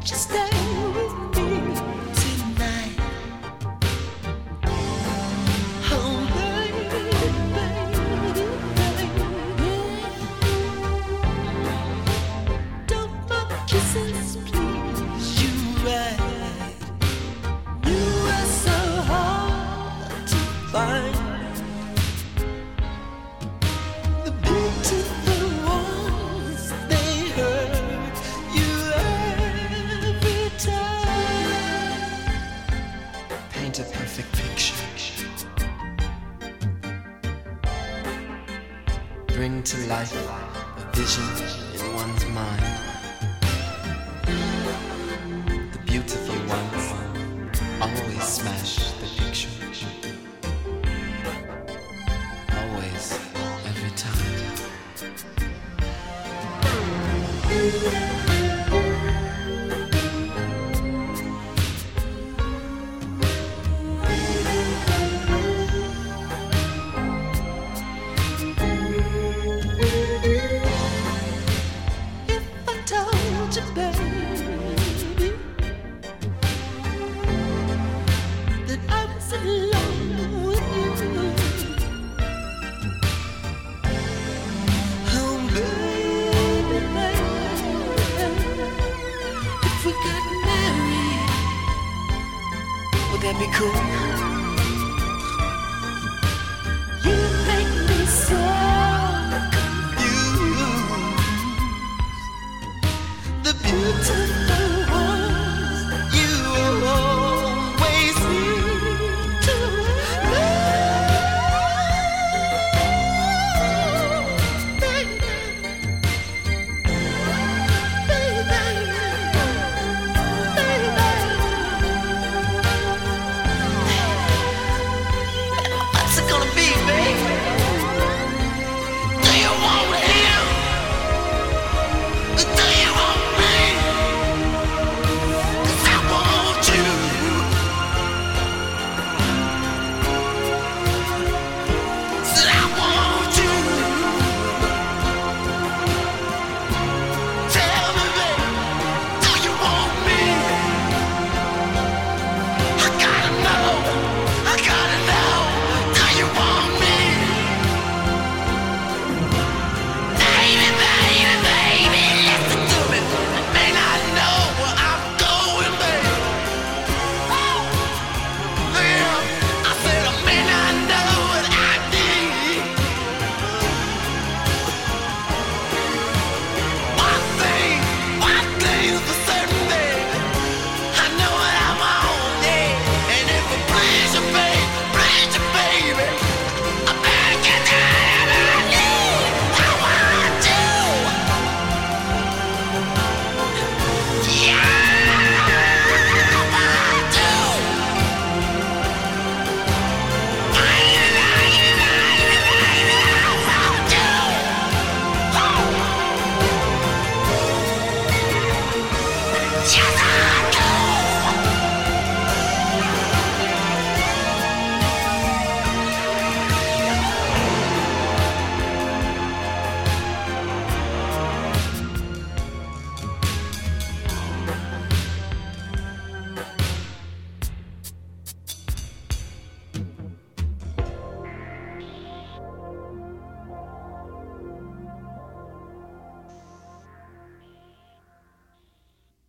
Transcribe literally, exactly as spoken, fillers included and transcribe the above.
you stay with me tonight? Oh, baby, baby, baby. Don't my kisses please you right? You are so hard to find. The beautiful ones, they hurt you every time. Paint a perfect picture. Bring to life a vision in one's mind. The beautiful ones always smash the picture. Always, every time. If I told you, baby, that I'm so in love with you, oh baby, baby, if we got married, would that be cool?